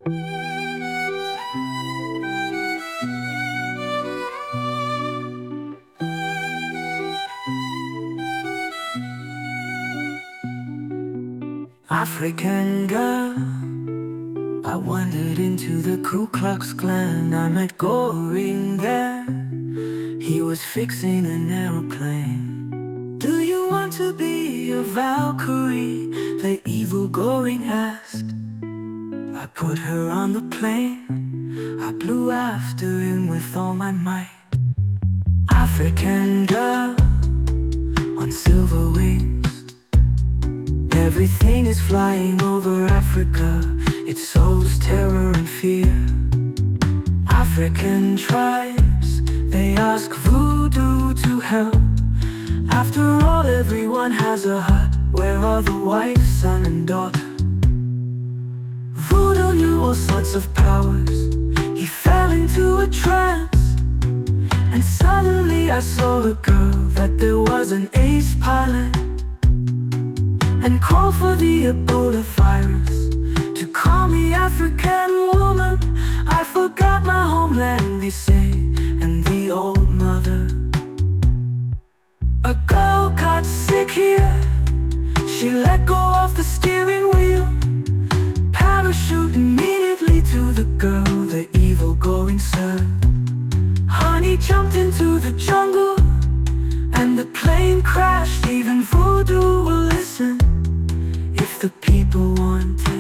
African girl, I wandered into the Ku Klux Klan. I met Goring there. He was fixing an aeroplane. Do you want to be a Valkyrie? The evil Goring asked. I put her on the plane. I blew after him with all my might. African girl on silver wings. Everything is flying over Africa. It sows terror and fear. African tribes, they ask voodoo to help. After all, everyone has a hut. Where are the wife, son and daughter? Voodoo knew all sorts of powers. He fell into a trance, and suddenly I saw a girl that there was an ace pilot, and called for the Ebola virus to call me African woman. I forgot my homeland, they say, and the old mother. A girl got sick here. She let go of the steering wheel. Parachute immediately to the girl the evil Goring served. Honey jumped into the jungle, and the plane crashed. Even voodoo will listen if the people want it.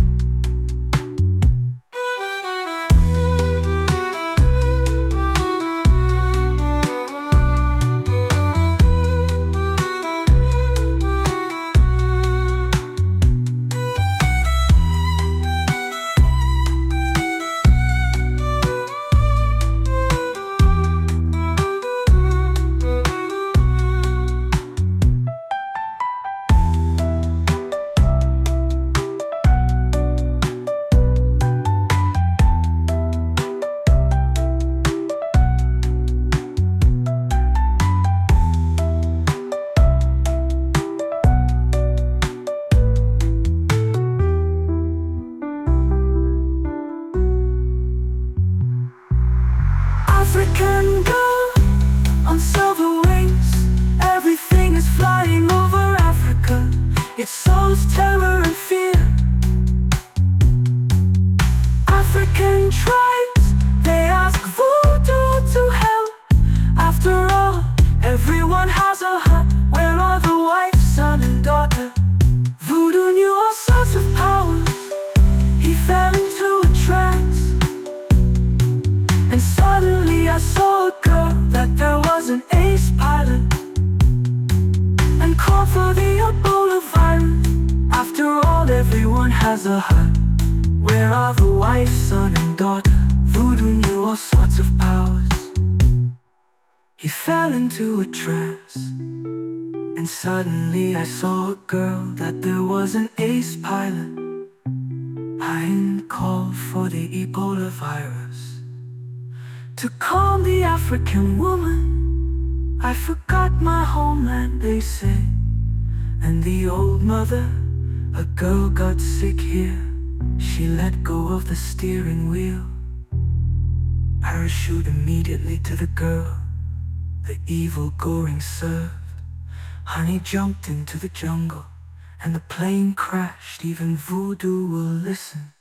African girl on silver wings. Everything is flying over Africa. It sows terror and fear. African tribes, they ask voodoo to help. After all, everyone has a hut. Where are the wife, son and daughter? Voodoo knew all sorts of powers. He fell into a trance, and suddenly I saw a girl that there was an ace pilot, and called for the Ebola virus. After all, everyone has a hut. Where are the wife, son and daughter? Voodoo knew all sorts of powers. He fell into a trance, and suddenly I saw a girl that there was an ace pilot. I called for the Ebola virus to calm the African woman. I forgot my homeland, they say, and the old mother. A girl got sick here. She let go of the steering wheel. Parachute immediately to the girl the evil Goring served. Honey jumped into the jungle, and the plane crashed. Even voodoo will listen